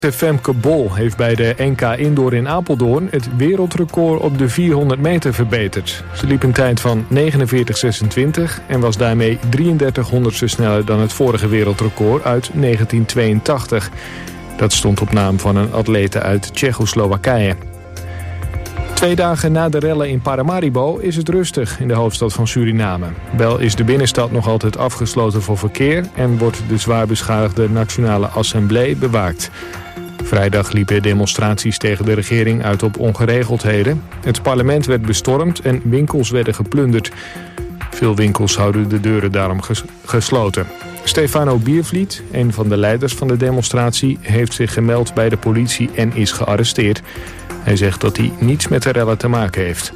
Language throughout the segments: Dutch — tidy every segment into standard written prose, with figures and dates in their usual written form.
Femke Bol heeft bij de NK Indoor in Apeldoorn het wereldrecord op de 400 meter verbeterd. Ze liep een tijd van 49,26 en was daarmee 33 honderdste sneller dan het vorige wereldrecord uit 1982. Dat stond op naam van een atlete uit Tsjechoslowakije. 2 dagen na de rellen in Paramaribo is het rustig in de hoofdstad van Suriname. Wel is de binnenstad nog altijd afgesloten voor verkeer en wordt de zwaar beschadigde Nationale Assemblée bewaakt. Vrijdag liepen demonstraties tegen de regering uit op ongeregeldheden. Het parlement werd bestormd en winkels werden geplunderd. Veel winkels houden de deuren daarom gesloten. Stefano Biervliet, een van de leiders van de demonstratie, heeft zich gemeld bij de politie en is gearresteerd. Hij zegt dat hij niets met de rellen te maken heeft.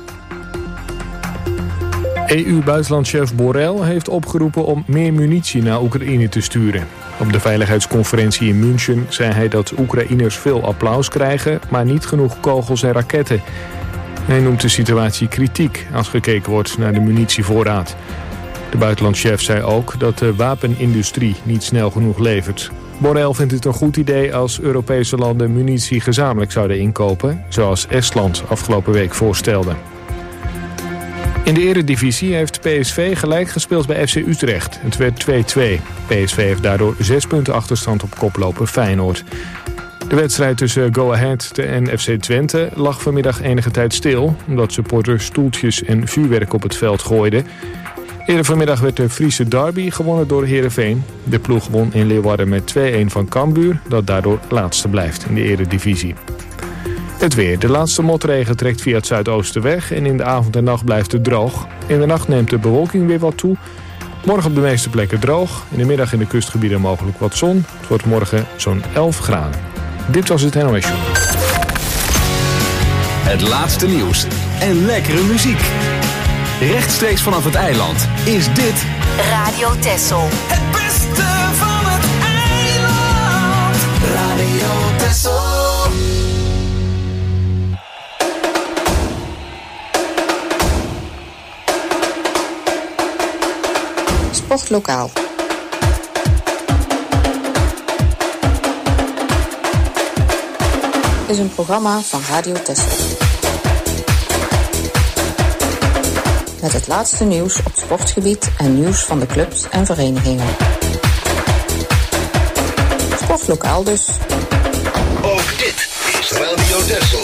EU-buitenlandchef Borrell heeft opgeroepen om meer munitie naar Oekraïne te sturen. Op de veiligheidsconferentie in München zei hij dat Oekraïners veel applaus krijgen, maar niet genoeg kogels en raketten. Hij noemt de situatie kritiek als gekeken wordt naar de munitievoorraad. De buitenlandchef zei ook dat de wapenindustrie niet snel genoeg levert. Borrell vindt het een goed idee als Europese landen munitie gezamenlijk zouden inkopen, zoals Estland afgelopen week voorstelde. In de eredivisie heeft PSV gelijk gespeeld bij FC Utrecht. Het werd 2-2. PSV heeft daardoor 6 punten achterstand op koploper Feyenoord. De wedstrijd tussen Go Ahead en FC Twente lag vanmiddag enige tijd stil, omdat supporters stoeltjes en vuurwerk op het veld gooiden. Eerder vanmiddag werd de Friese derby gewonnen door Heerenveen. De ploeg won in Leeuwarden met 2-1 van Cambuur, dat daardoor laatste blijft in de eredivisie. Het weer. De laatste motregen trekt via het zuidoosten weg en in de avond en nacht blijft het droog. In de nacht neemt de bewolking weer wat toe. Morgen op de meeste plekken droog. In de middag in de kustgebieden mogelijk wat zon. Het wordt morgen zo'n 11 graden. Dit was het NOS Show. Het laatste nieuws en lekkere muziek. Rechtstreeks vanaf het eiland is dit Radio Texel. Het beste van het eiland. Radio Texel. Sportlokaal. Is een programma van Radio Texel. Met het laatste nieuws op sportgebied en nieuws van de clubs en verenigingen. Sportlokaal dus. Ook dit is Radio Texel.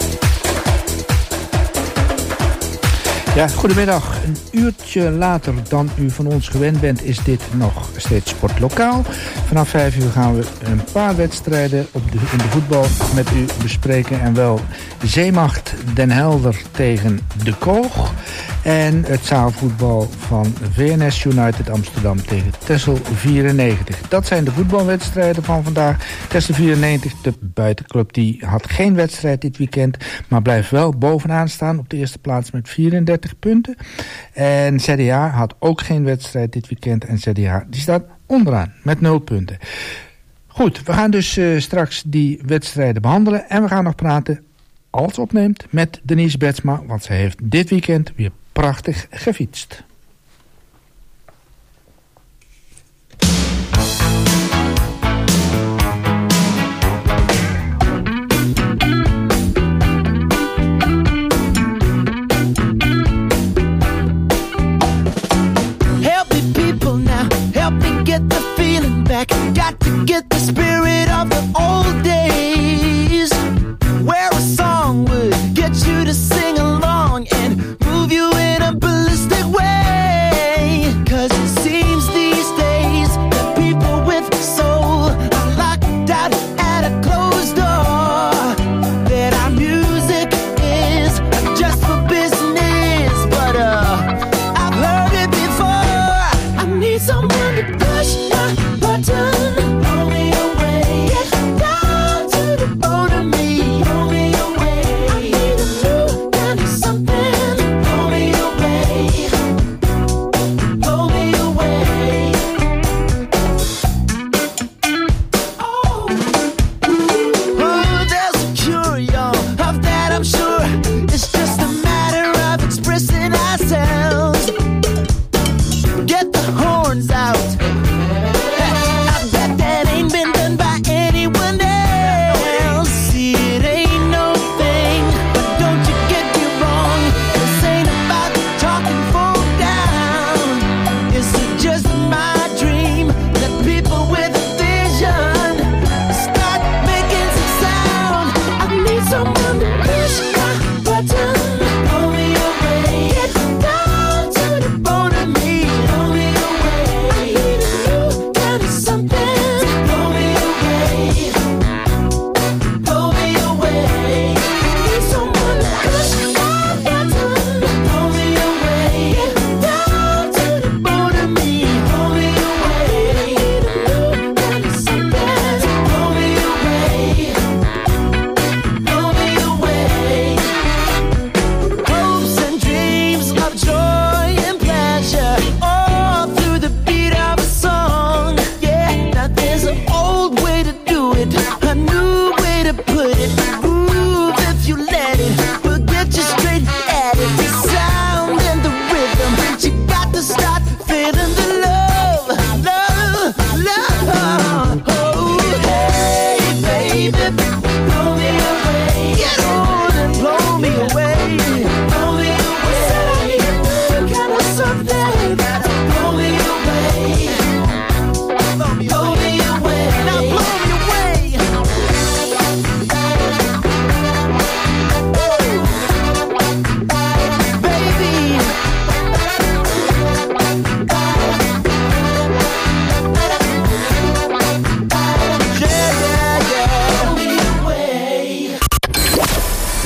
Ja, goedemiddag. Een uurtje later dan u van ons gewend bent is dit nog steeds Sportlokaal. Vanaf 5 uur gaan we een paar wedstrijden in de voetbal met u bespreken. En wel Zeemacht Den Helder tegen De Koog. En het zaalvoetbal van VNS United Amsterdam tegen Texel 94. Dat zijn de voetbalwedstrijden van vandaag. Texel 94, de buitenclub, die had geen wedstrijd dit weekend, maar blijft wel bovenaan staan op de eerste plaats met 34 punten. En ZDA had ook geen wedstrijd dit weekend en ZDA die staat onderaan met 0 punten. Goed, we gaan dus straks die wedstrijden behandelen en we gaan nog praten, als opneemt, met Denise Betsma, want ze heeft dit weekend weer prachtig gefietst. Help me people now, help me get the feeling back. Got to get the spirit of the old days, where a song would get you to sing along and move you in a ballistic way.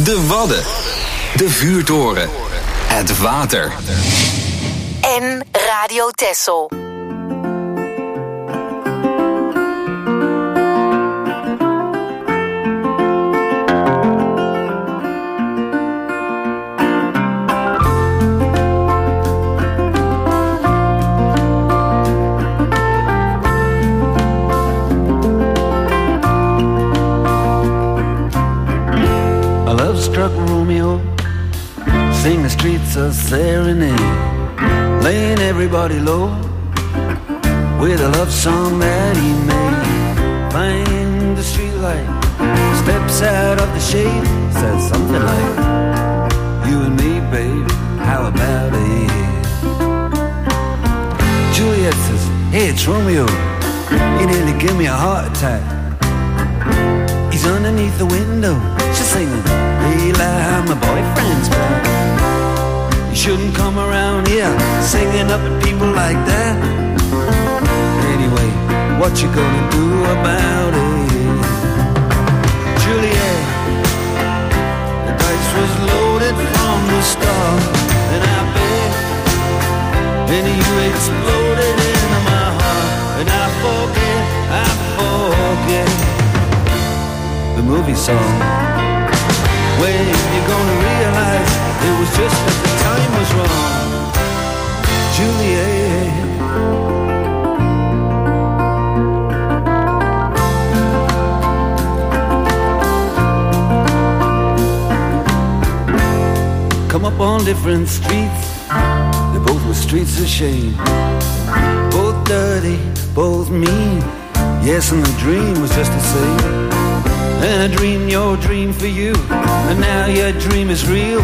De Wadden. De Vuurtoren. Het water. En Radio Texel. Struck Romeo, sing the streets a serenade, laying everybody low with a love song that he made. Find the streetlight, steps out of the shade, says something like, you and me, babe, how about it? Juliet says, hey, it's Romeo, you nearly give me a heart attack. He's underneath the window, she's singing, hey, like my boyfriend's back. You shouldn't come around here singing up at people like that. Anyway, what you gonna do about it? Juliet, the dice was loaded from the start, and I bet, and you exploded into my heart, and I forget the movie song. When you're gonna realize it was just that the time was wrong, Juliet. Come up on different streets, they both were streets of shame, both dirty, both mean. Yes, and the dream was just the same. And I dreamed your dream for you, and now your dream is real.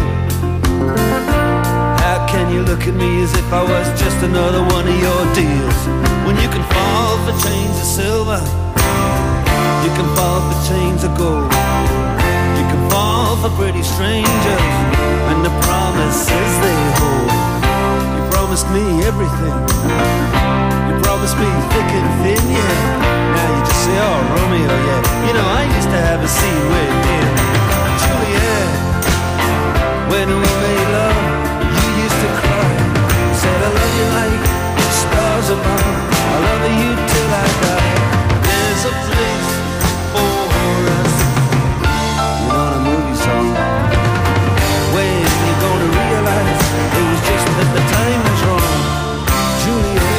How can you look at me as if I was just another one of your deals? When you can fall for chains of silver, you can fall for chains of gold, you can fall for pretty strangers, and the promises they hold. You promised me everything, you promised me thick and thin, yeah. Now you just say, oh, Romeo, yeah. You know, I used to have a scene with him. Juliet, when we made love, you used to cry. You said, I love you like the stars above. I love you till I die. There's a place for us. You know the movie song. When you're gonna realize it was just that the time was wrong, Juliet.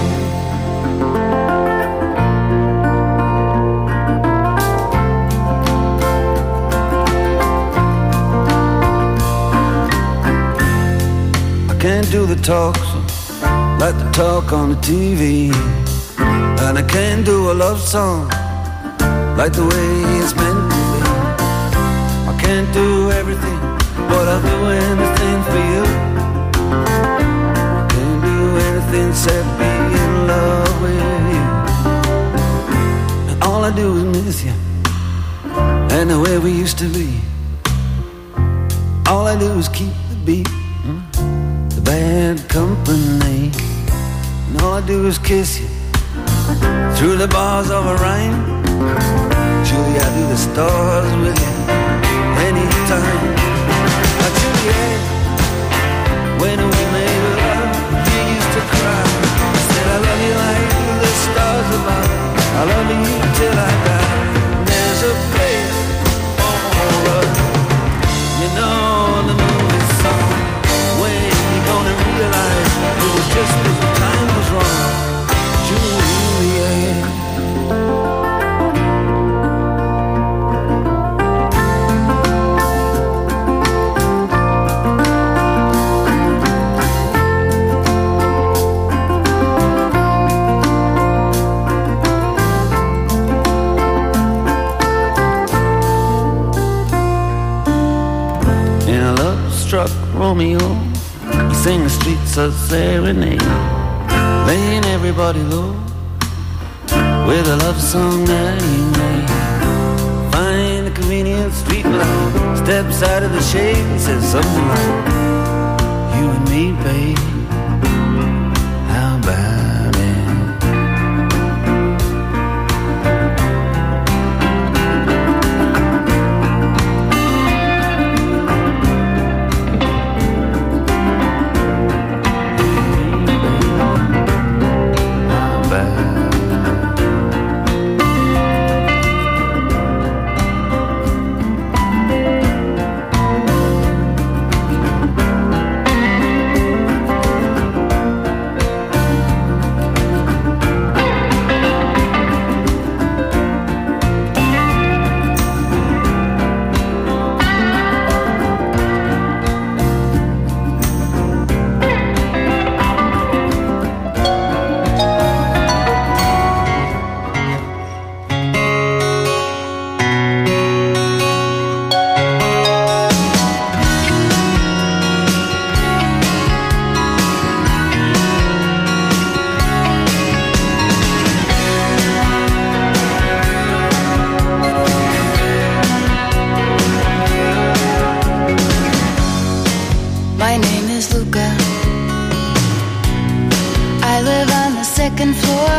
Can't do the talk like the talk on the TV, and I can't do a love song like the way it's meant to be. I can't do everything, but I'll do anything for you. I can't do anything except be in love with you. And all I do is miss you, and the way we used to be. All I do is keep the beat, bad company, and all I do is kiss you through the bars of a rhyme. Julie, I do the stars with you anytime. Now, Juliet, when we made love, you used to cry. I said, I love you like the stars above. I love you till I die. There's a place for us. You know the movie song. When gonna realize it was just that the time was wrong, Juliet. In a love-struck Romeo, sing the streets a serenade, laying everybody low with a love song that he made. Find a convenient street light, steps out of the shade and says something like, you and me, babe, how about it? second floor.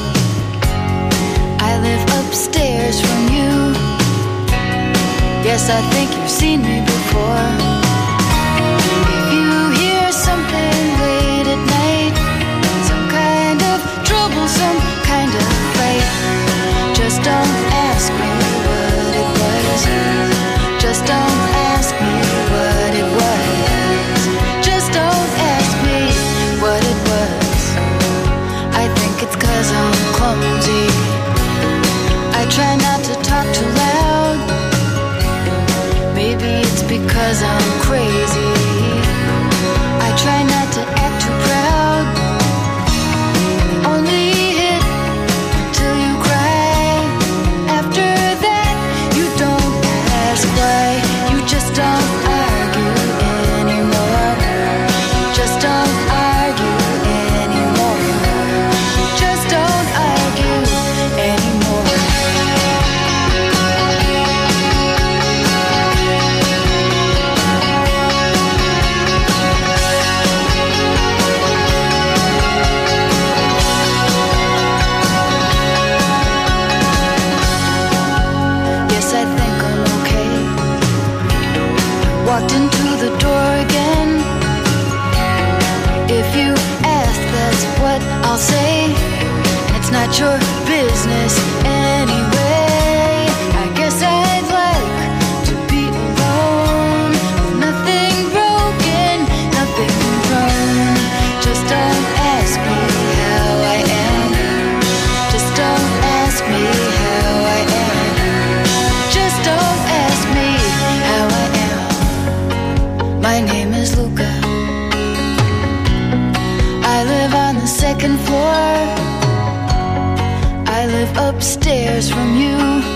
I live upstairs from you. Yes, I think you've seen me before. If you hear something late at night, some kind of trouble, some kind of fight, just don't ask me what it was. Just don't ask me what it was. Just don't ask me what it was. I think it's 'cause I'm clumsy. I try not to talk too loud. Maybe it's because I'm crazy. I try not to act too proud. Only hit till you cry. After that, you don't ask why. You just don't argue anymore. Just don't argue anymore. Just don't argue anymore. Yes, I think I'm okay. Walked into the door again. If you ask, that's what I'll say. It's not your business anyway. I guess I'd like to be alone. Nothing broken, nothing wrong. Just don't ask me how I am. Just don't ask me how I am. Just don't ask me how I am. My name is Luca. I live on the second floor. I live upstairs from you.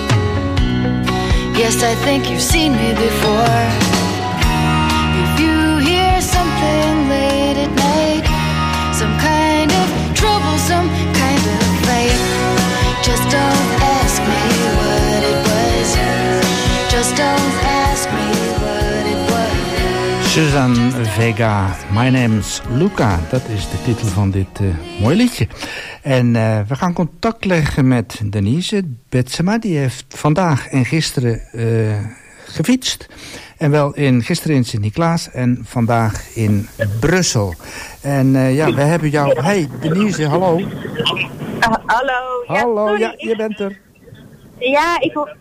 Yes, I think you've seen me before. If you hear something late at night, some kind of trouble, some kind of fight, just don't ask me what it was. Just don't ask me what it was. Suzanne Vega, My Name's Luca. Dat is de titel van dit mooie liedje. En we gaan contact leggen met Denise Betsema. Die heeft vandaag en gisteren gefietst. En wel gisteren in Sint-Niklaas en vandaag in Brussel. En we hebben jou... Hey Denise, hallo. Hallo. Ja, hallo, sorry, ja, je bent er. Ja,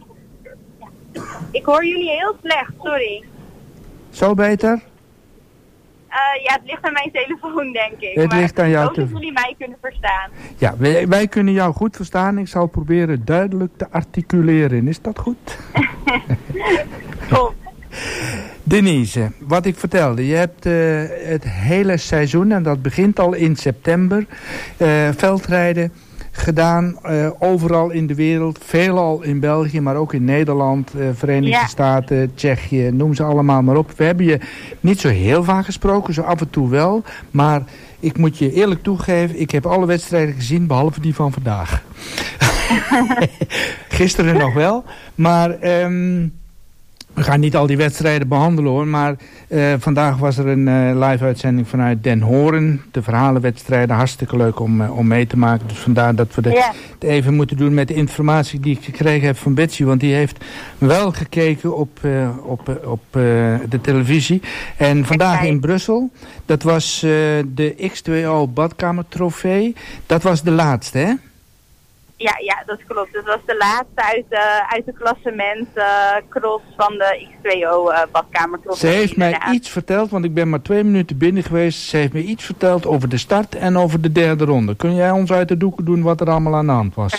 ik hoor jullie heel slecht, sorry. Zo beter? Ja, het ligt aan mijn telefoon, denk ik. Het ligt aan jouw telefoon. Dat jullie mij kunnen verstaan. Ja, wij kunnen jou goed verstaan. Ik zal proberen duidelijk te articuleren. Is dat goed? Klopt. Denise, wat ik vertelde. Je hebt het hele seizoen, en dat begint al in september, veldrijden gedaan. Overal in de wereld. Veelal in België, maar ook in Nederland, Verenigde Staten, Tsjechië, noem ze allemaal maar op. We hebben je niet zo heel vaak gesproken, zo af en toe wel. Maar ik moet je eerlijk toegeven, ik heb alle wedstrijden gezien, behalve die van vandaag. Gisteren nog wel. Maar we gaan niet al die wedstrijden behandelen hoor. Maar vandaag was er een live uitzending vanuit Den Horen. De verhalenwedstrijden, hartstikke leuk om mee te maken. Dus vandaar dat we het even moeten doen met de informatie die ik gekregen heb van Betsy. Want die heeft wel gekeken op de televisie. En vandaag in Brussel, dat was de X2O badkamertrofee. Dat was de laatste, hè? Ja, dat klopt. Dat was de laatste uit de klassement cross van de X2O badkamertrofee. Ze heeft mij iets verteld, want ik ben maar 2 minuten binnen geweest. Ze heeft mij iets verteld over de start en over de derde ronde. Kun jij ons uit de doeken doen wat er allemaal aan de hand was?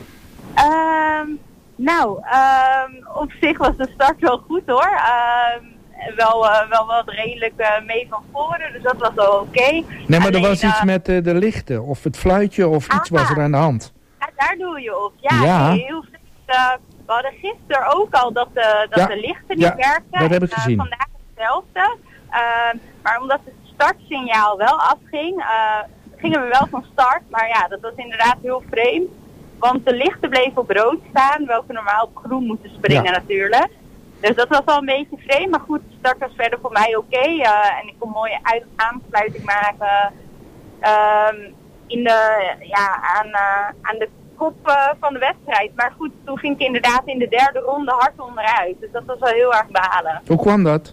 Op zich was de start wel goed hoor. Wel wat redelijk mee van voren, dus dat was wel oké. Nee, maar er was iets met de lichten of het fluitje of iets was er aan de hand. Ja, daar doe je op. Ja. Heel veel, we hadden gisteren ook al dat de lichten niet werkten. Dat heb ik gezien. Vandaag hetzelfde. Maar omdat het startsignaal wel afging, gingen we wel van start. Maar ja, dat was inderdaad heel vreemd. Want de lichten bleven op rood staan, welke normaal op groen moeten springen natuurlijk. Dus dat was wel een beetje vreemd. Maar goed, de start was verder voor mij oké. En ik kon mooie aansluiting maken. aan de kop van de wedstrijd. Maar goed, toen ging ik inderdaad in de derde ronde hard onderuit. Dus dat was wel heel erg balen. Hoe kwam dat?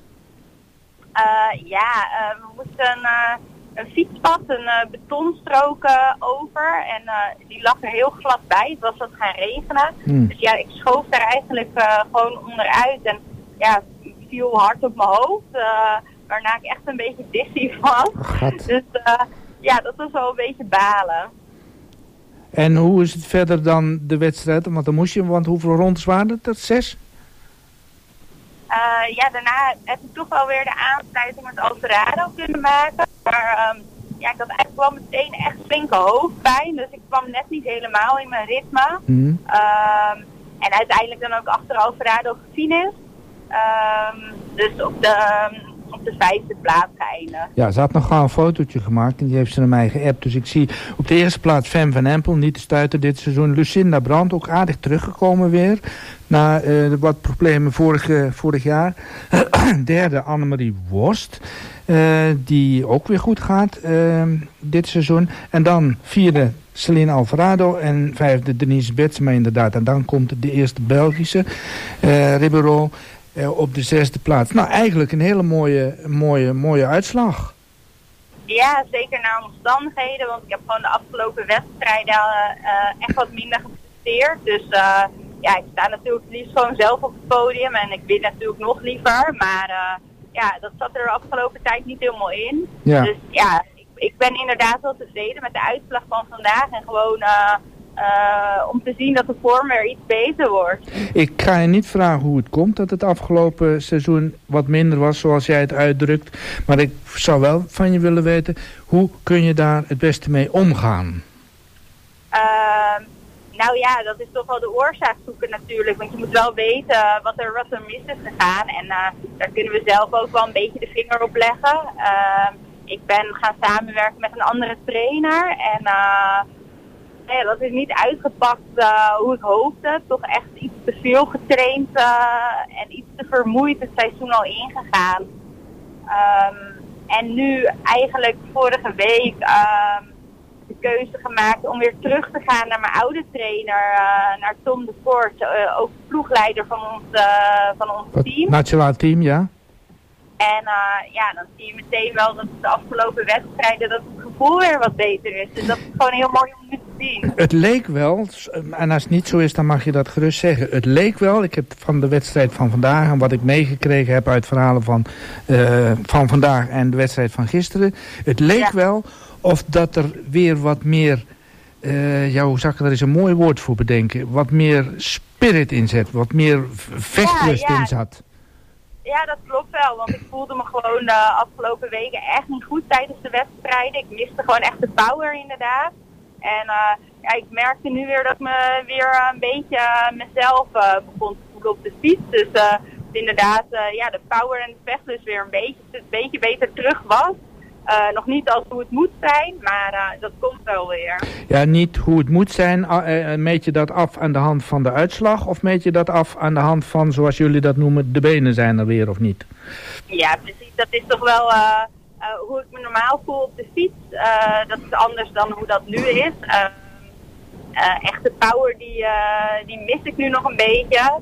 We moesten een fietspad, een betonstrook over. En die lag er heel glad bij. Het was wat gaan regenen. Dus ja, ik schoof daar eigenlijk gewoon onderuit. En ja, viel hard op mijn hoofd. Waarna ik echt een beetje dizzy was. Dus dat was wel een beetje balen. En hoe is het verder dan de wedstrijd? Want hoeveel rondes waren het? 6? Daarna heb ik toch wel weer de aansluiting met Alvarado kunnen maken. Maar ik had eigenlijk wel meteen echt flinke hoofdpijn. Dus ik kwam net niet helemaal in mijn ritme. En uiteindelijk dan ook achter Alvarado gefinished. Dus op de 5e plaats geëindigd. Ja, ze had nog gewoon een fotootje gemaakt en die heeft ze naar mij geappt. Dus ik zie op de eerste plaats Fem van Empel, niet te stuiten dit seizoen. Lucinda Brandt, ook aardig teruggekomen weer. Na wat problemen vorig jaar. Derde Annemarie Worst, die ook weer goed gaat dit seizoen. En dan 4e Celine Alvarado en 5e Denise Betsema inderdaad. En dan komt de eerste Belgische, Ribeiro, op de 6e plaats. Nou, eigenlijk een hele mooie uitslag. Ja, zeker naar omstandigheden. Want ik heb gewoon de afgelopen wedstrijden echt wat minder gepresteerd. Dus ik sta natuurlijk het liefst gewoon zelf op het podium. En ik win natuurlijk nog liever. Maar dat zat er de afgelopen tijd niet helemaal in. Ja. Dus ja, ik ben inderdaad wel tevreden met de uitslag van vandaag. En gewoon om te zien dat de vorm weer iets beter wordt. Ik ga je niet vragen hoe het komt dat het afgelopen seizoen wat minder was zoals jij het uitdrukt. Maar ik zou wel van je willen weten, hoe kun je daar het beste mee omgaan? Dat is toch wel de oorzaak zoeken natuurlijk. Want je moet wel weten wat er mis is gegaan. En daar kunnen we zelf ook wel een beetje de vinger op leggen. Ik ben gaan samenwerken met een andere trainer. En dat is niet uitgepakt hoe ik hoopte. Toch echt iets te veel getraind en iets te vermoeid het seizoen al ingegaan. En nu eigenlijk vorige week de keuze gemaakt om weer terug te gaan naar mijn oude trainer, naar Tom de Voort, ook ploegleider van ons team. Nationaal team, ja. En dan zie je meteen wel dat de afgelopen wedstrijden dat het gevoel weer wat beter is. Dus dat is gewoon heel mooi om nu te zien. Het leek wel, en als het niet zo is dan mag je dat gerust zeggen. Het leek wel, ik heb van de wedstrijd van vandaag en wat ik meegekregen heb uit verhalen van vandaag en de wedstrijd van gisteren. Het leek wel of dat er weer wat meer, hoe zou ik er eens een mooi woord voor bedenken, wat meer spirit in zat, wat meer vechtlust in zat. Ja, dat klopt wel, want ik voelde me gewoon de afgelopen weken echt niet goed tijdens de wedstrijden. Ik miste gewoon echt de power inderdaad. En ik merkte nu weer dat ik me weer een beetje mezelf begon te voelen op de fiets. Dus inderdaad, de power en de vechtlust weer een beetje beter terug was. Nog niet als hoe het moet zijn, maar dat komt wel weer. Ja, niet hoe het moet zijn. Meet je dat af aan de hand van de uitslag? Of meet je dat af aan de hand van, zoals jullie dat noemen, de benen zijn er weer of niet? Ja, precies. Dat is toch wel hoe ik me normaal voel op de fiets. Dat is anders dan hoe dat nu is. Echte power, die mis ik nu nog een beetje.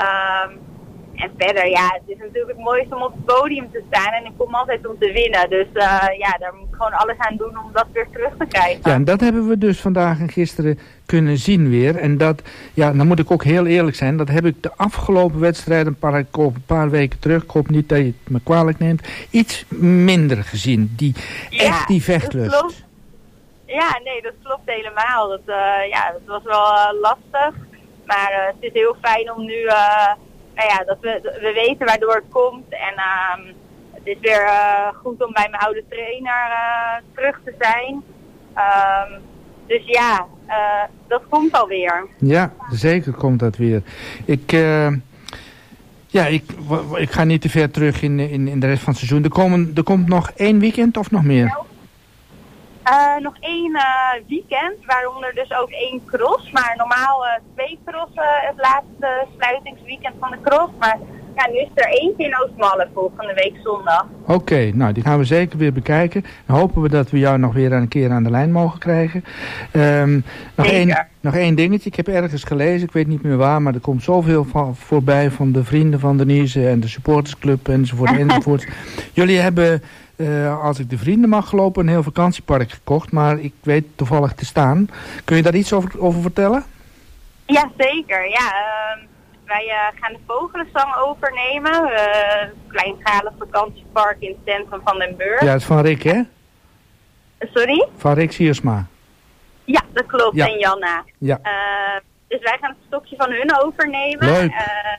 En verder, het is natuurlijk het mooiste om op het podium te staan. En ik kom altijd om te winnen. Dus daar moet ik gewoon alles aan doen om dat weer terug te krijgen. Ja, en dat hebben we dus vandaag en gisteren kunnen zien weer. En dat, dan moet ik ook heel eerlijk zijn. Dat heb ik de afgelopen wedstrijden, een paar weken terug, ik hoop niet dat je het me kwalijk neemt, iets minder gezien. Echt die vechtlust. Dat klopt. Ja, nee, dat klopt helemaal. Dat was wel lastig. Maar het is heel fijn om nu... dat we weten waardoor het komt. En het is weer goed om bij mijn oude trainer terug te zijn. Dus dat komt alweer. Ja, zeker komt dat weer. Ik ga niet te ver terug in de rest van het seizoen. Er komt nog 1 weekend of nog meer? Nog 1 weekend, waaronder dus ook 1 cross. Maar normaal 2 crossen het laatste sluitingsweekend van de cross. Maar nu is er eentje in Oostmalle volgende week zondag. Oké, nou die gaan we zeker weer bekijken. Dan hopen we dat we jou nog weer een keer aan de lijn mogen krijgen. Nog één dingetje. Ik heb ergens gelezen, ik weet niet meer waar, maar er komt zoveel voorbij van de vrienden van Denise en de supportersclub enzovoort. Jullie hebben, als ik de vrienden mag gelopen, een heel vakantiepark gekocht, maar ik weet toevallig te staan. Kun je daar iets over vertellen? Ja, zeker. Ja, wij gaan de Vogelenzang overnemen. Kleinschalig vakantiepark in het centrum van Den Burg. Ja, het is van Rick, hè? Sorry? Van Rick Siersma. Ja, dat klopt. Ja. En Janna. Ja. Dus wij gaan het stokje van hun overnemen. Leuk.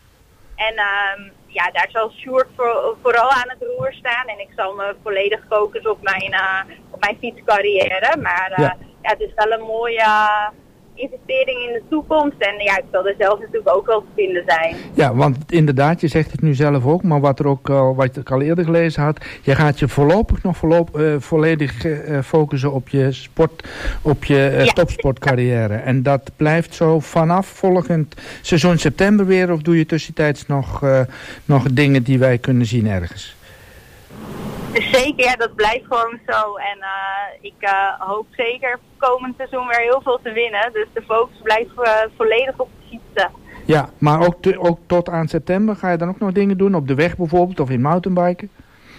Daar zal Sjoerd vooral aan het roer staan. En ik zal me volledig focussen op mijn fietscarrière. Maar het is wel een mooie investering in de toekomst. En ja, ik zal er zelf natuurlijk ook wel te vinden zijn. Ja, want inderdaad, je zegt het nu zelf ook, maar wat ik al eerder gelezen had, je gaat je voorlopig nog volledig focussen op je sport, op je topsportcarrière. En dat blijft zo vanaf volgend seizoen september weer, of doe je tussentijds nog dingen die wij kunnen zien ergens? Zeker, ja, dat blijft gewoon zo. En ik hoop zeker komend seizoen weer heel veel te winnen. Dus de focus blijft volledig op de fietsen. Ja, maar ook tot aan september ga je dan ook nog dingen doen? Op de weg bijvoorbeeld of in mountainbiken?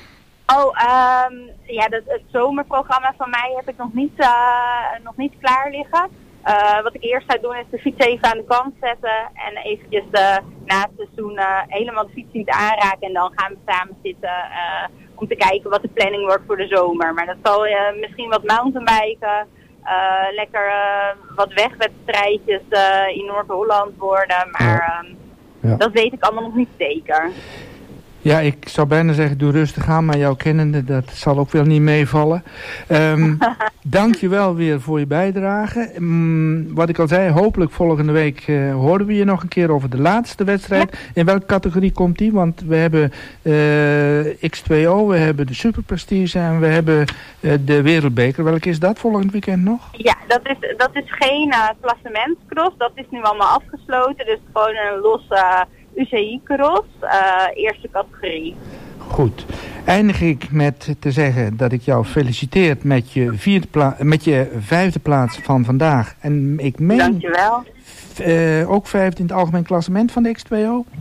Het zomerprogramma van mij heb ik nog niet klaar liggen. Wat ik eerst ga doen is de fiets even aan de kant zetten. En eventjes na het seizoen helemaal de fiets niet aanraken. En dan gaan we samen zitten om te kijken wat de planning wordt voor de zomer. Maar dat zal misschien wat mountainbiken, lekker wat wegwedstrijdjes in Noord-Holland worden. Maar dat weet ik allemaal nog niet zeker. Ja, ik zou bijna zeggen, doe rustig aan, maar jouw kennende, dat zal ook wel niet meevallen. Dank je wel weer voor je bijdrage. Wat ik al zei, hopelijk volgende week horen we je nog een keer over de laatste wedstrijd. Ja. In welke categorie komt die? Want we hebben X2O, we hebben de Superprestige en we hebben de Wereldbeker. Welke is dat volgend weekend nog? Ja, dat is geen klassementscross. Dat is nu allemaal afgesloten. Dus gewoon een losse UCI-cross, eerste categorie. Goed. Eindig ik met te zeggen dat ik jou feliciteer met je vijfde plaats van vandaag. En ik meen... Dankjewel. Ook vijfde in het algemeen klassement van de X2O?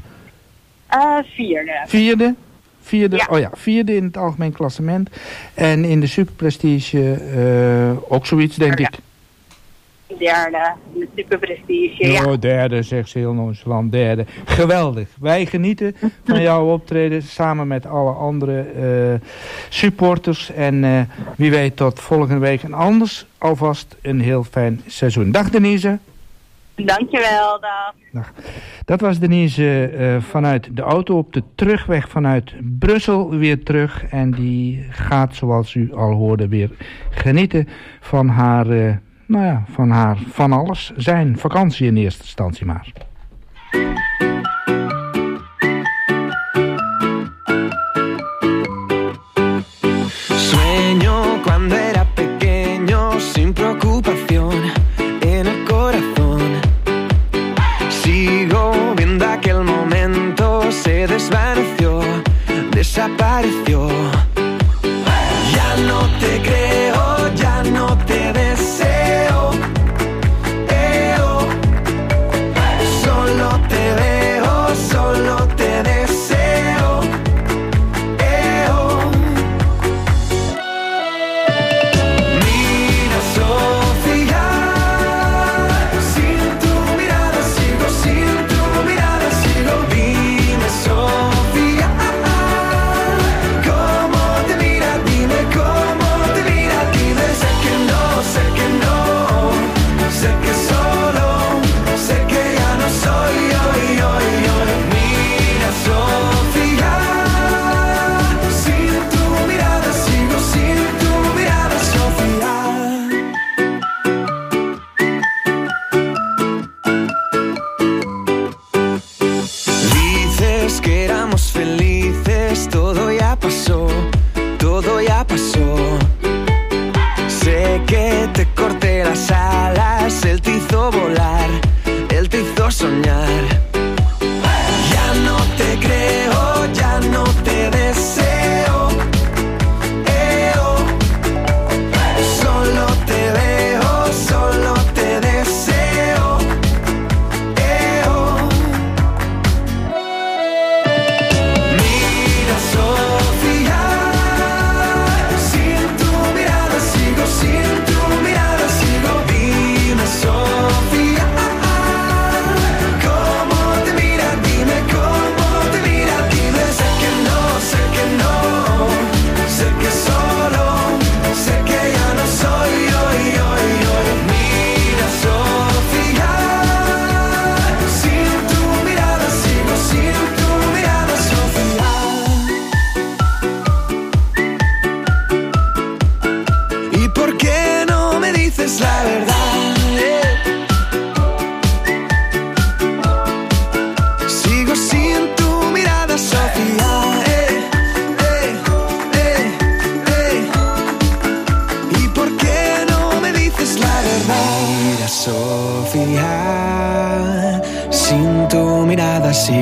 Vierde. Vierde? Ja. Oh ja, vierde in het algemeen klassement. En in de Superprestige ook zoiets, denk ik. Derde, de Superprestige, derde, zegt ze heel nonchalant, derde. Geweldig. Wij genieten van jouw optreden samen met alle andere supporters. En wie weet tot volgende week. En anders alvast een heel fijn seizoen. Dag Denise. Dankjewel, dag. Dat was Denise vanuit de auto op de terugweg vanuit Brussel weer terug. En die gaat, zoals u al hoorde, weer genieten van haar... van alles. Zijn vakantie in eerste instantie maar. Sueño cuando era pequeño sin preocupación en el corazón. Sigo viendo aquel momento, se desvaneció, desapareció. Ya no te creo, ya no te deseo. Solo te deseo. Mira, Sofía, sin tu mirada sigo, sin tu mirada sigo. Dime, Sofía, cómo te mira, dime cómo te mira, dime. Sé que no, sé que solo, sé que ya no soy yo. Mira, Sofía, sin tu mirada sigo, sin tu mirada, Sofía. Dices que éramos felices, todo ya pasó, todo ya pasó. Sé que te corté las alas, él te hizo volar, él te hizo soñar. Ya no te creo.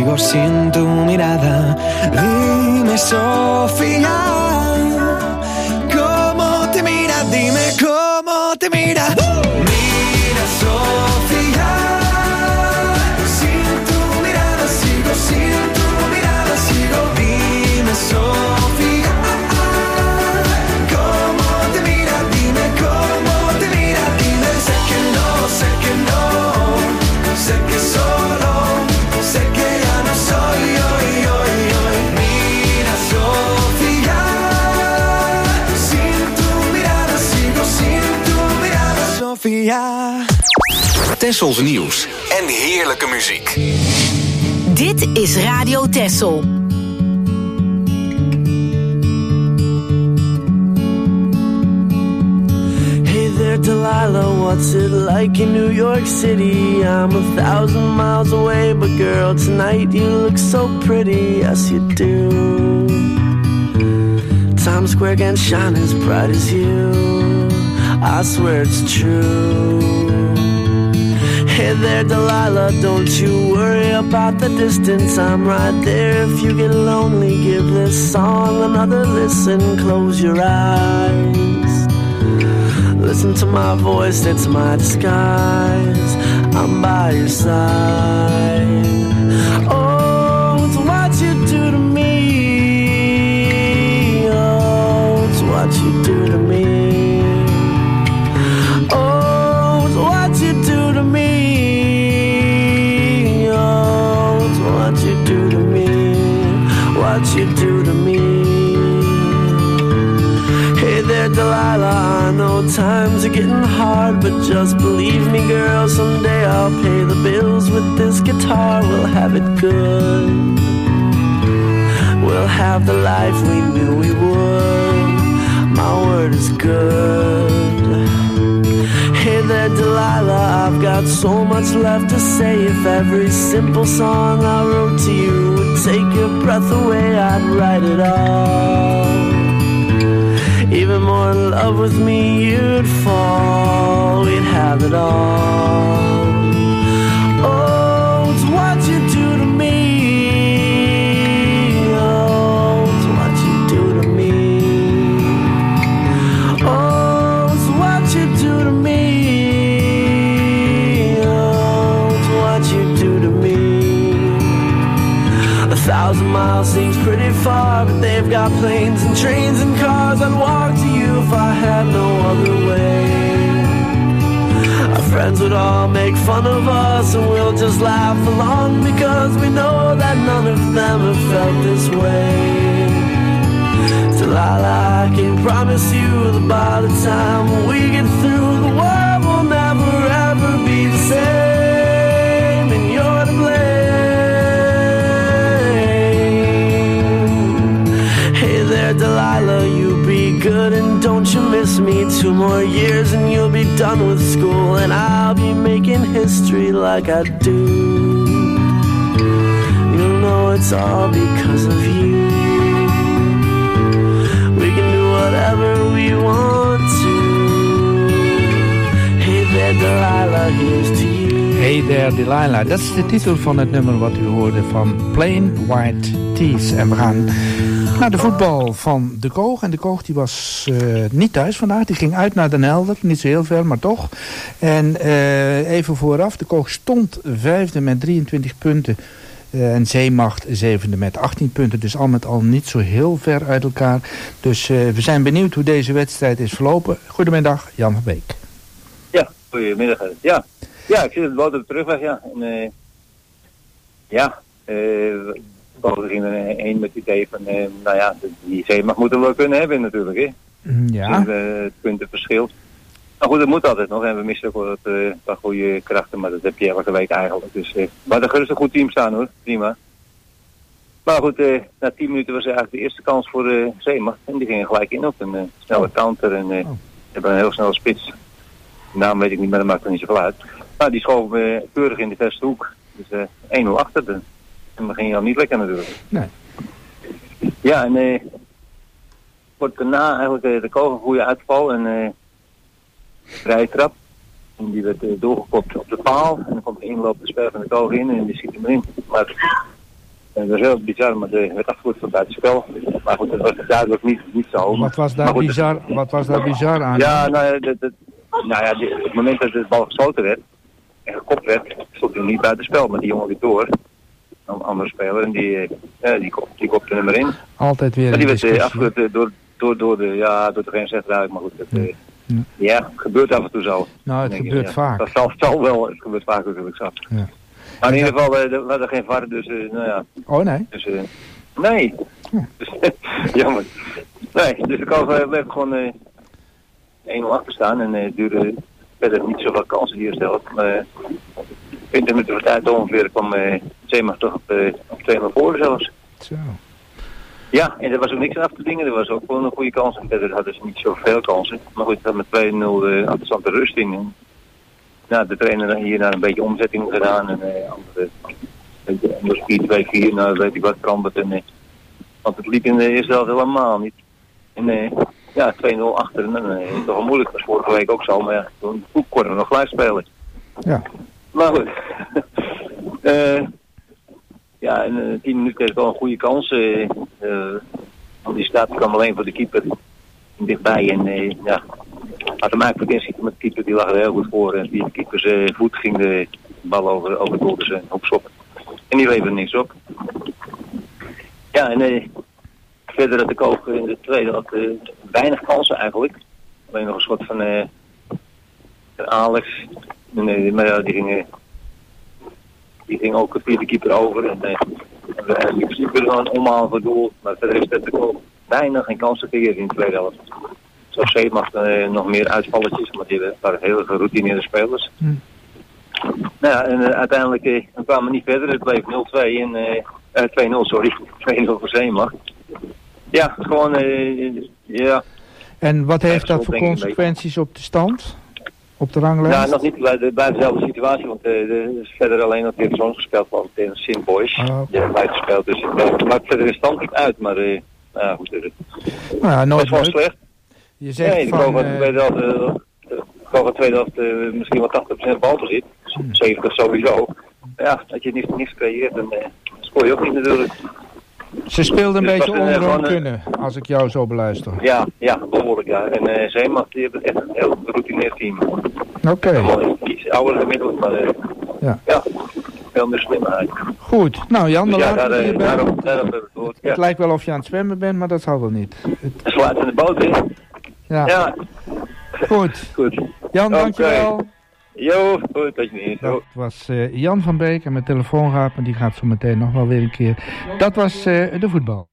sigo sin tu mirada. Dime, Sofía, ¿cómo te mira? Dime cómo te mira. Mira, Sofía, sin tu mirada sigo, sin tu mirada sigo. Dime, Sofía, ¿cómo te mira? Dime cómo te mira. Dime, sé que no, sé que solo, sé que ya no soy hoy. Mira, Sofía, sin tu mirada sigo, sin tu mirada, Sofía. Tessels nieuws en heerlijke muziek. Dit is Radio Tessel. Hey there, Delilah, what's it like in New York City? I'm 1,000 miles away, but girl, tonight you look so pretty, yes you do. Times Square can't shine as bright as you, I swear it's true. Hey there, Delilah, don't you worry about the distance, I'm right there. If you get lonely, give this song another listen. Close your eyes, listen to my voice, it's my disguise. I'm by your side. Oh, it's what you do to me. Oh, it's what you do to me. Oh, it's what you do to me. Oh, it's what you do to me. What you do to me. Hey there, Delilah, I know times are getting hard, but just believe me, girl, someday I'll pay the bills with this guitar. We'll have it good. We'll have the life we knew we would. My word is good. Hey there, Delilah, I've got so much left to say. If every simple song I wrote to you would take your breath away, I'd write it all. Even more in love with me, you'd fall. We'd have it all. Oh, it's what you do to me. Oh, it's what you do to me. Oh, it's what you do to me. Oh, it's what you do to me. 1,000 miles seems pretty far, but they've got planes and trains and cars. I'd walk to you if I had no other way. Our friends would all make fun of us, and we'll just laugh along, because we know that none of them have felt this way. Delilah, I can promise you that by the time we get through, the world will never ever be the same, and you're to blame. Hey there, Delilah, you be good and don't you miss me. 2 more years and you'll be done with school, and I'll be making history like I do. You'll know it's all because of you. We can do whatever we want to. Hey there, Delilah, here's to you. Hey there, Delilah. Dat is de titel van het nummer wat u hoorde van Plain White Tees. En we gaan naar de voetbal van De Koog. En De Koog die was niet thuis vandaag. Die ging uit naar Den Helder. Niet zo heel ver, maar toch. En even vooraf. De Koog stond 5e met 23 punten. En Zeemacht 7e met 18 punten. Dus al met al niet zo heel ver uit elkaar. Dus we zijn benieuwd hoe deze wedstrijd is verlopen. Goedemiddag, Jan van Beek. Ja, goedemiddag. Ja, ik zit het wel op de terugweg, ja. En, we gingen heen met het idee van, die Zeemacht moeten we wel kunnen hebben natuurlijk, hè. Ja. Het puntenverschil. Maar goed, dat moet altijd nog. En we missen ook wel wat goede krachten, maar dat heb je elke week eigenlijk. Dus we hadden gerust een goed team staan, hoor. Prima. Maar goed, na 10 minuten was eigenlijk de eerste kans voor Zeemacht. En die gingen gelijk in op een snelle counter. En hebben een heel snelle spits. De naam weet ik niet, maar dat maakt er niet zoveel uit. Maar die schoof keurig in de verste hoek. Dus 1-0 achter. En we gingen al niet lekker natuurlijk. Nee. Ja, en kort daarna eigenlijk de Koog een goede uitval. En vrije trap. En die werd doorgekopt op de paal. En dan komt de inloop de speler van de Koog in en die schiet hem erin. Maar dat was heel bizar, maar de werd afgevoerd van buitenspel. Maar goed, dat was duidelijk niet zo. Wat was daar bizar aan? Ja, het moment dat de bal geschoten werd en gekopt werd, stond hij niet buitenspel, maar die jongen weer door. Een andere speler en die kopte hem erin. Altijd weer die werd afgevoerd door de grensrechter uit, maar goed, het gebeurt af en toe zo. Nou, het gebeurt vaak. Dat zal wel, het gebeurt vaak natuurlijk zo. Ja. Maar in ieder geval, we hadden geen VAR, dus Oh nee? Dus, nee. Dus, jammer. Nee, dus we bleven gewoon 1-0 achter staan en het duurde verder niet zoveel kansen hier stellen. 20 minuten voor tijd ongeveer kwam Zeemag toch op 2-0 voor zelfs. Zo. Ja, en er was ook niks aan af te dingen. Er was ook gewoon een goede kans. En verder hadden ze niet zoveel kansen. Maar goed, het had met 2-0 achterstand de rust in. En, de trainer hier naar een beetje omzetting gedaan. En andere 4-2-4, nou weet ik wat veranderd. Want het liep in de eerste helft helemaal niet. En 2-0 achter. En dan is het toch wel moeilijk. Dat was vorige week ook zo. Maar ja, toen konden we nog gelijk spelen. Ja. Maar goed. In 10 minuten kreeg ik wel een goede kans. Want die staat kwam alleen voor de keeper dichtbij. En had hem eigenlijk inschieten met de keeper. Die lag er heel goed voor. En die keepers voet ging de bal over de goal dus opzoppen. En die leverde niks op. Ja, en verder had ik ook in de tweede had weinig kansen eigenlijk. Alleen nog een schot van Alex. Maar die ging ook via de keeper over. En in principe een omhaal voor doel. Maar verder is het ook bijna geen kansen creëren in de tweede helft. Zo Zeemag nog meer uitvalletjes, maar die waren heel geroutineerde spelers. En uiteindelijk kwamen we niet verder. Het bleef 0-2 en 2-0, sorry. 2-0 voor Zeemag. Ja, gewoon ja. En wat heeft dat voor consequenties op de stand? Op de ranglijst? Ja, nog niet bij dezelfde situatie, want er is verder alleen nog tegen zo'n gespeeld van tegen Sim Boys. Die hebben buiten gespeeld, dus het maakt verder de stand niet uit, maar goed. Nooit dat is wel slecht. Je zegt nee, van... Ik geloof dat tweede helft misschien wel 80% balbezit. 70 sowieso. Ja, dat je niks creëert, dan scoor je ook niet natuurlijk. Ze speelden een beetje onder hun kunnen, als ik jou zo beluister. Ja, behoorlijk ja. En Zeemag, die hebben echt een heel geroutineerd team. Oké. Iets ouder gemiddeld, maar ja, veel meer slimheid. Goed, nou Jan, dus daarom het het lijkt wel of je aan het zwemmen bent, maar dat zal wel niet. Het sluit in de boot in. Ja. Goed. Jan, dankjewel. Jo, goed dat je niet. Dat was Jan van Beek en mijn telefoon gaat, maar die gaat zo meteen nog wel weer een keer. Dat was de voetbal.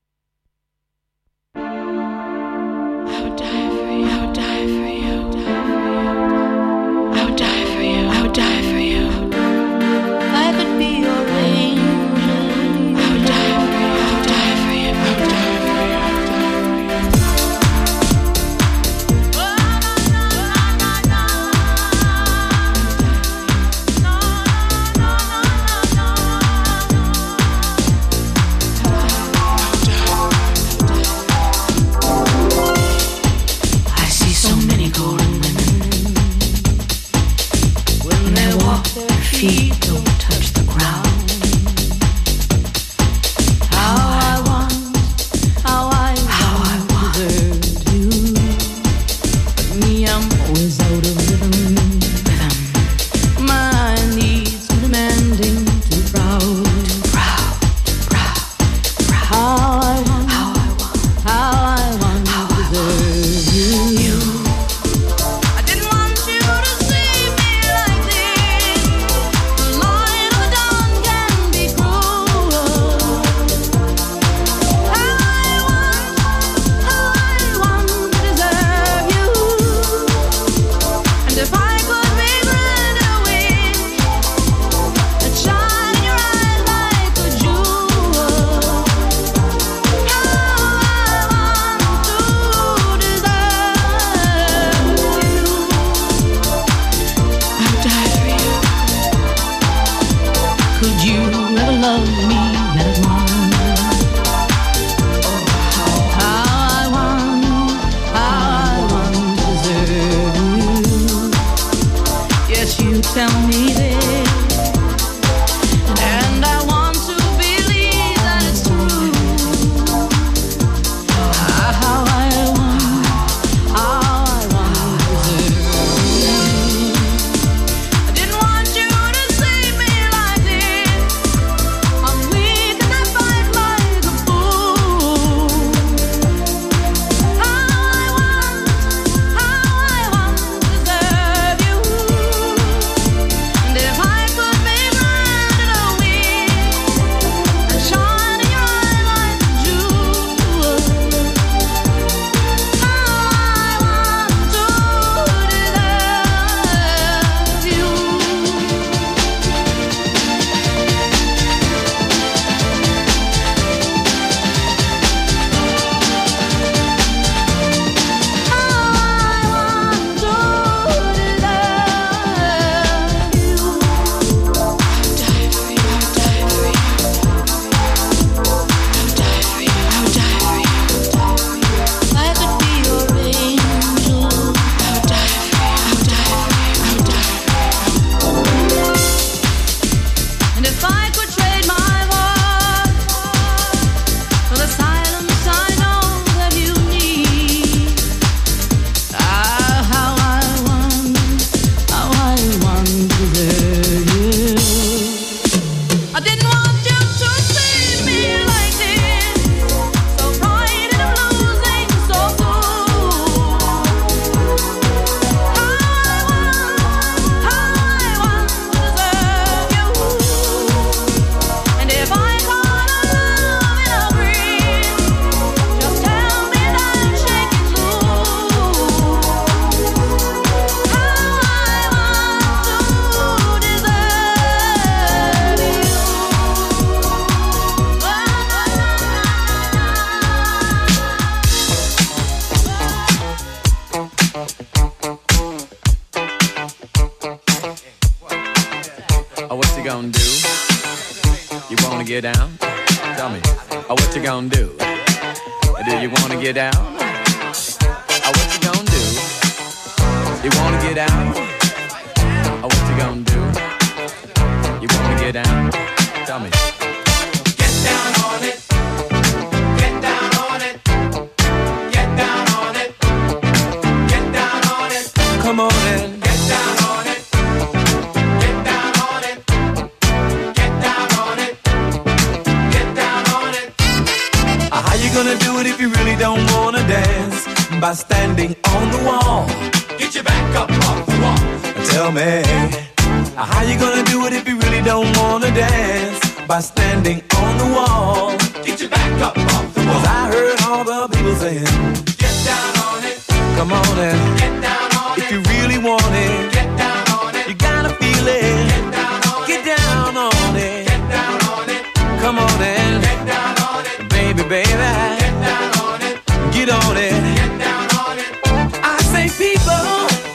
Oh, what you gonna do? Do you wanna get down? Oh, what you gonna do? You wanna get out? Oh, what you gonna do? You wanna get down? Tell me. Get down on it. Get down on it. Get down on it. Get down on it. Come on in. Get down on it. Get down on it. Get down on it. Get down on it. How you gonna do it if you really don't wanna dance? By standing on the wall. Get your back up off the wall. Tell me, how you gonna do it if you really don't wanna dance? By standing on the wall. Get your back up off the wall. 'Cause I heard all the people saying, get down on it. Come on and get down on it. If you really want it, get down on it. You gotta feel it. Get down on it. Get down on it. Get down on it. Come on and get down on it. Baby, baby. Get down on it. Get on it. Get down on it. I say people.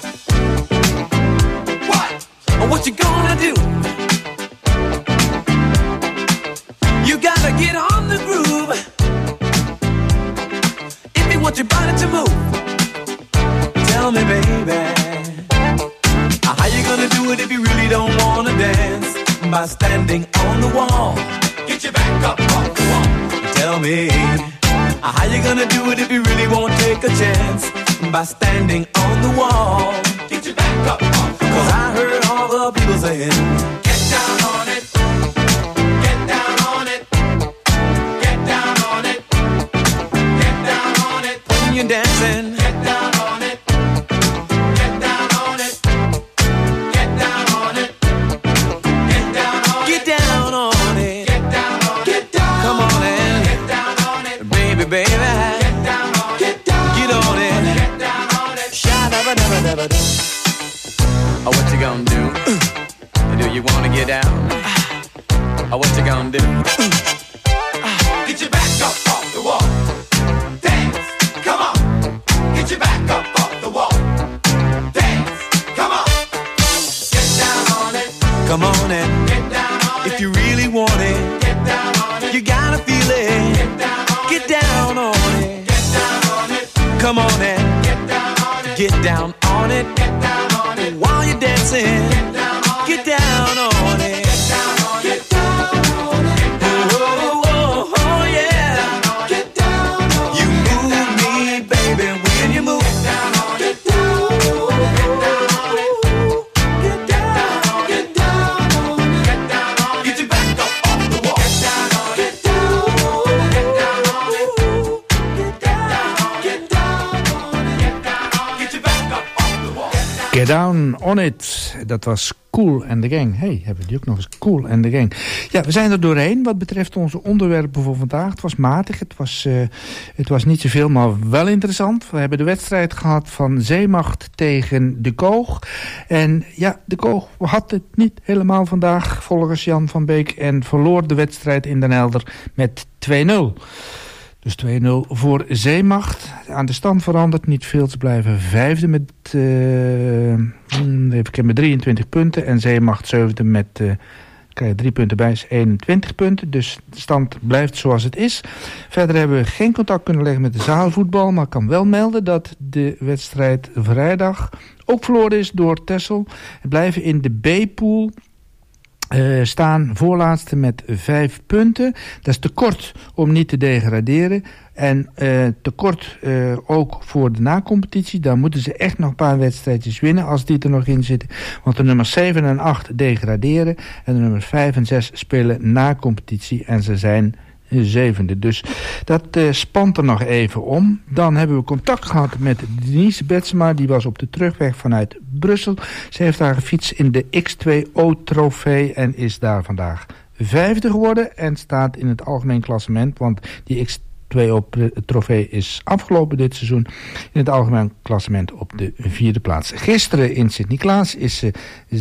What you gonna do? You gotta get on the groove if you want your body to move. Tell me, baby, how you gonna do it if you really don't wanna dance? By standing on the wall. Get your back up off the wall. Tell me, how you gonna do it if you really won't take a chance? By standing on the wall. Get your back up off the wall. 'Cause I heard all the people saying, get down on it. Get down on it. Get down on it. Get down on it. When you're dancing, get down on it. Get down on it. Get down on it. Get down on it. Get down on it. Get down on it. Get down. Come on in. Get down on it. Baby, baby. Get down on it. Get down. Get on it. Get down on it. Sha-da-ba-da-ba-da-ba-da. Oh, what you gonna do? Do you wanna get down? Oh, what you gonna do? Get your back up off the wall. Dance, come on. Get your back up off the wall. Dance, come on. Get down on it. Come on and get down on it. If you really want it, get down on it. You gotta feel it. Get down on it. Get down on it. Get down on it. Come on and get down on it. Get down on it. Get down on it. While you're dancing, get down on it. Get down on it. Get down on it. Oh, oh, oh, yeah. Get down on it. You move me, baby, when you move. Get down on it. Get down on it. Get down on it. Get down on it. Get down on it. Get your back up off the wall. Get down on it. Get down on it. Get down on it. Get down on it. Get down on it. Get down on it. Get your back up off the wall. Get Down On It, dat was Kool and the Gang. Hey, hebben we die ook nog eens, Kool and the Gang. Ja, we zijn er doorheen wat betreft onze onderwerpen voor vandaag. Het was matig, het was niet zoveel, maar wel interessant. We hebben de wedstrijd gehad van Zeemacht tegen De Koog. En ja, De Koog had het niet helemaal vandaag, volgens Jan van Beek. En verloor de wedstrijd in Den Helder met 2-0. Dus 2-0 voor Zeemacht. Aan de stand verandert niet veel. Ze blijven vijfde met, met 23 punten. En Zeemacht zevende met 3 punten bij, is 21 punten. Dus de stand blijft zoals het is. Verder hebben we geen contact kunnen leggen met de zaalvoetbal. Maar ik kan wel melden dat de wedstrijd vrijdag ook verloren is door Texel. We blijven in de B-pool. Staan voorlaatste met 5 punten. Dat is tekort om niet te degraderen. En tekort ook voor de nacompetitie. Daar moeten ze echt nog een paar wedstrijdjes winnen als die er nog in zitten. Want de nummers 7 en 8 degraderen. En de nummers 5 en 6 spelen nacompetitie. En ze zijn zevende. Dus dat spant er nog even om. Dan hebben we contact gehad met Denise Betsema. Die was op de terugweg vanuit Brussel. Ze heeft daar gefietst in de X2O-trofee en is daar vandaag vijfde geworden. En staat in het algemeen klassement. Want die X2O-trofee is afgelopen dit seizoen. In het algemeen klassement op de 4e plaats. Gisteren in Sint-Niklaas is ze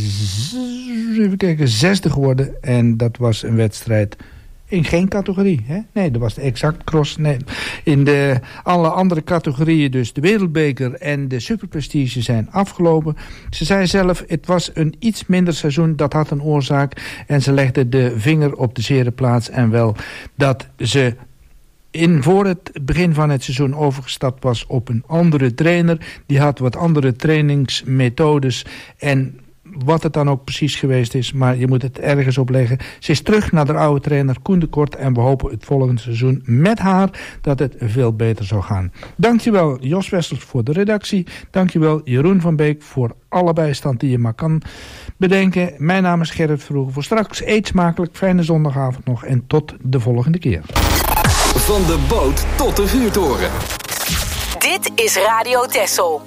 zesde geworden. En dat was een wedstrijd in geen categorie, hè? Nee, dat was de exact cross. Nee. In alle andere categorieën, dus de wereldbeker en de superprestige, zijn afgelopen. Ze zei zelf, het was een iets minder seizoen, dat had een oorzaak. En ze legde de vinger op de zere plaats en wel dat ze voor het begin van het seizoen overgestapt was op een andere trainer. Die had wat andere trainingsmethodes en wat het dan ook precies geweest is, maar je moet het ergens opleggen. Ze is terug naar de oude trainer Koen de Kort en we hopen het volgende seizoen met haar dat het veel beter zou gaan. Dankjewel Jos Wessels voor de redactie. Dankjewel Jeroen van Beek voor alle bijstand die je maar kan bedenken. Mijn naam is Gerrit Vroeger. Voor straks eet smakelijk, fijne zondagavond nog en tot de volgende keer. Van de boot tot de vuurtoren. Dit is Radio Texel.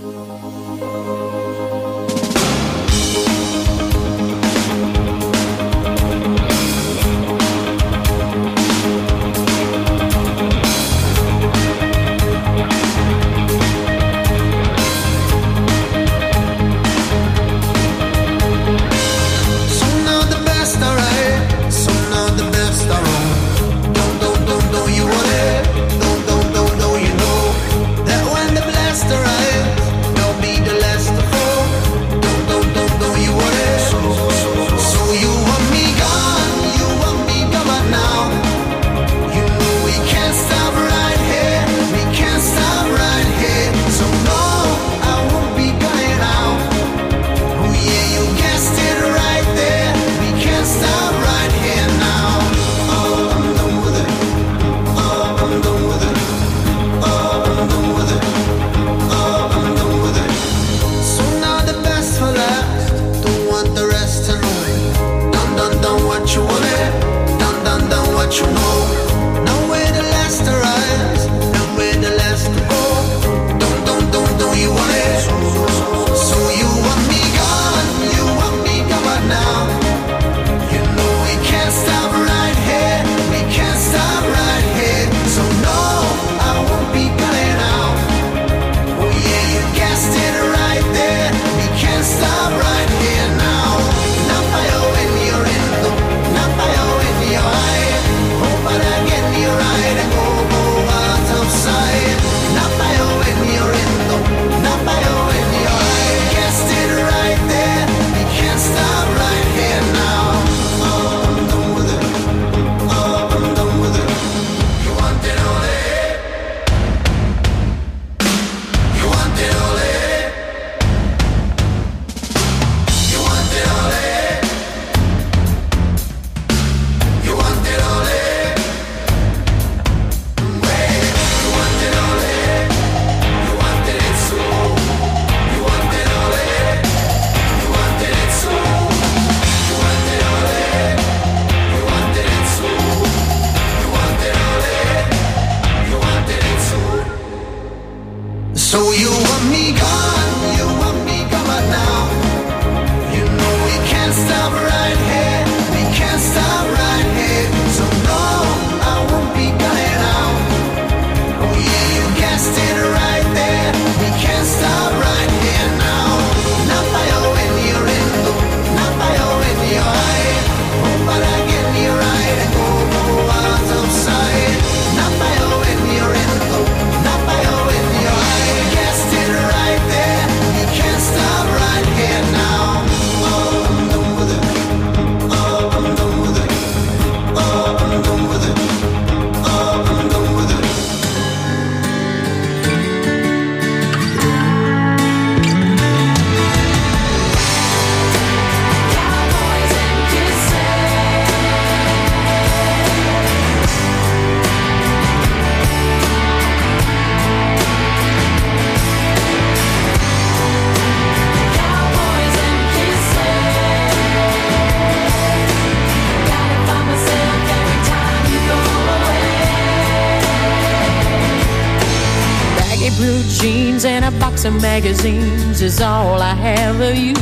Jeans and a box of magazines is all I have of you.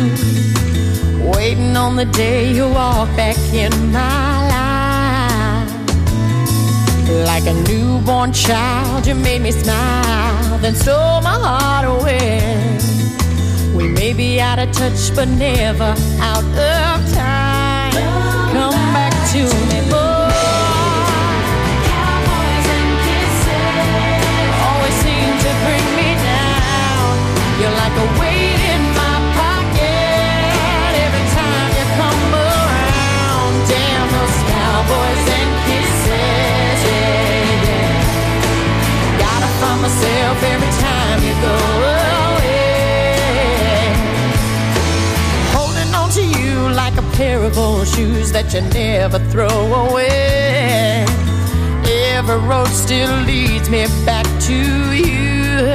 Waiting on the day you walk back in my life. Like a newborn child, you made me smile, then stole my heart away. We may be out of touch, but never out of time. Come back to me, boy. You're like a weight in my pocket every time you come around. Damn those cowboys and kisses, yeah. myself every time you go away. Holding on to you like a pair of old shoes that you never throw away. Every road still leads me back to you.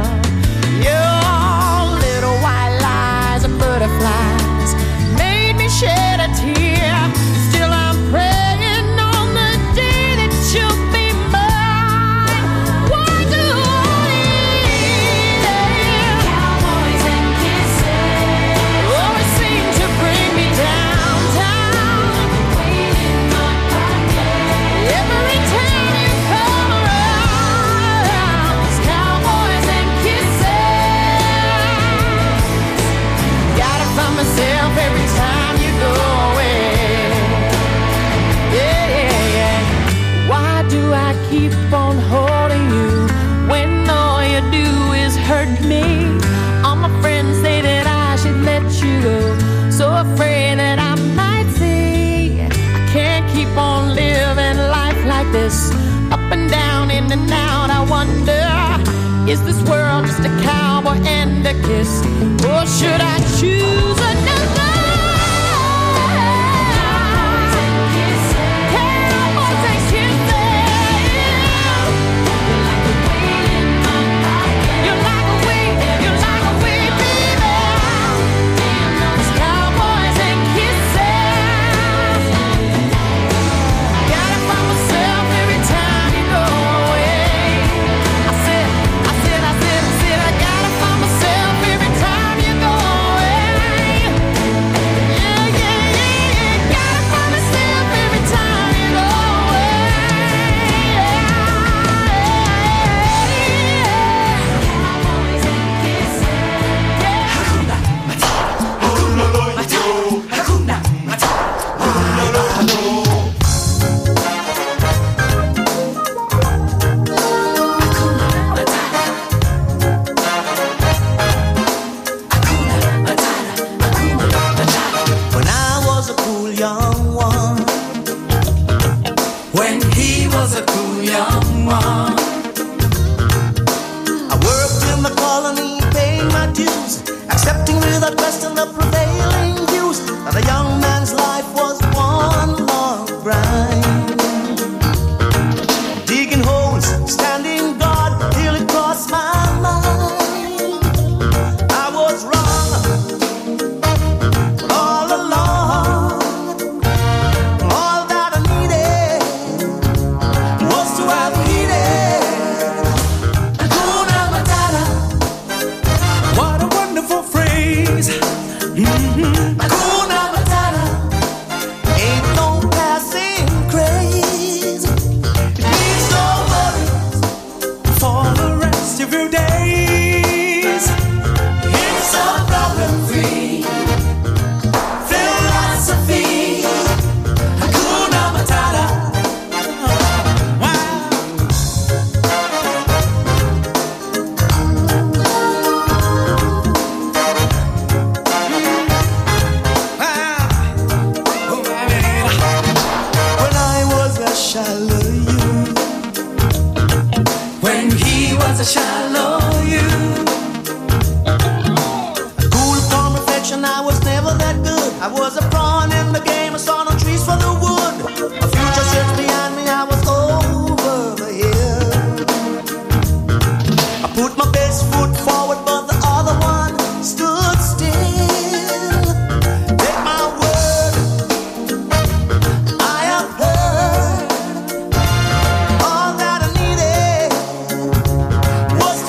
Your little white lies and butterflies made me shed a tear. Still I'm praying on the day that you'll be mine. Why do cowboys and kisses always seem to bring me downtown? Every time you come around, it's cowboys and kisses. Gotta find myself every time you go away. Yeah, yeah, yeah. Why do I keep on holding you when all you do is hurt me? All my friends say that I should let you go, so afraid that I might say I can't keep on living life like this, up and down, in and out. I wonder, is this world just a cowboy and a kiss, or should I choose another? Cowboys and kisses. Cowboys and kisses. You're like a weight, baby. It's cowboys and kisses. Gotta find myself every time you go away. I said, I gotta find myself every time you go away. Yeah, yeah, yeah, gotta find myself every time you go away. Cowboys and When I was a cool young one, when he was a cool young one, I worked in the colony, paying my dues, accepting without question the prevailing views that a young man's life was one long grind. Digging holes, standing guard, till it crossed my mind. I was wrong all along. All that I needed was to have needed Hakuna Matata. What a wonderful phrase. Hakuna Matata. Ain't no passing craze. It means no worries for the rest of your days. It's a problem-free philosophy. Hakuna Matata. When I was a shallow you, when he was a shallow you, cool from reflection, I was never that good. I was a pawn in the game, I saw no trees for the wood. A future sits behind me, I was over the hill. I put my best foot forward, but the other one stood still. Take my word, I have heard all that I needed was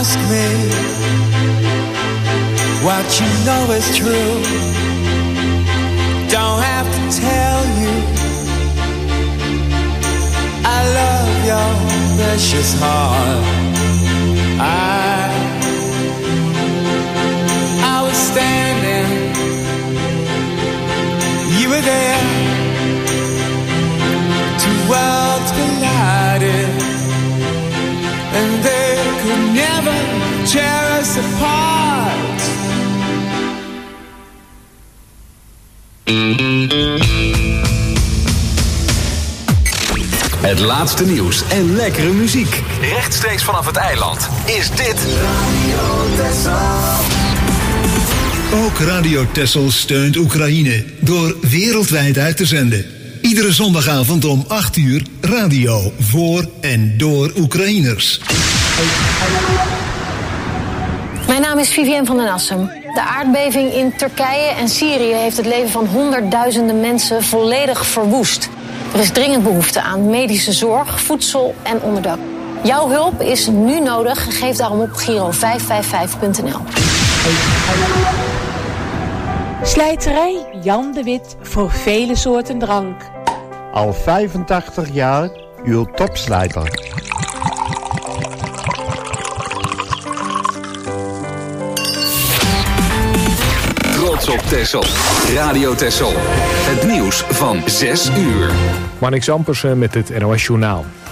ask me what you know is true. Don't have to tell you I love your precious heart. I was standing, you were there. Two worlds collided, and they could never tear us apart. Het laatste nieuws en lekkere muziek. Rechtstreeks vanaf het eiland is dit Radio Texel. Ook Radio Texel steunt Oekraïne door wereldwijd uit te zenden. Iedere zondagavond om 8 uur radio voor en door Oekraïners. Mijn naam is Vivienne van den Assem. De aardbeving in Turkije en Syrië heeft het leven van honderdduizenden mensen volledig verwoest. Er is dringend behoefte aan medische zorg, voedsel en onderdak. Jouw hulp is nu nodig. Geef daarom op Giro555.nl. Slijterij Jan de Wit voor vele soorten drank. Al 85 jaar uw topslijter. Trots op Texel. Radio Texel. Het nieuws van 6 uur. Marnix Ampersen met het NOS Journaal.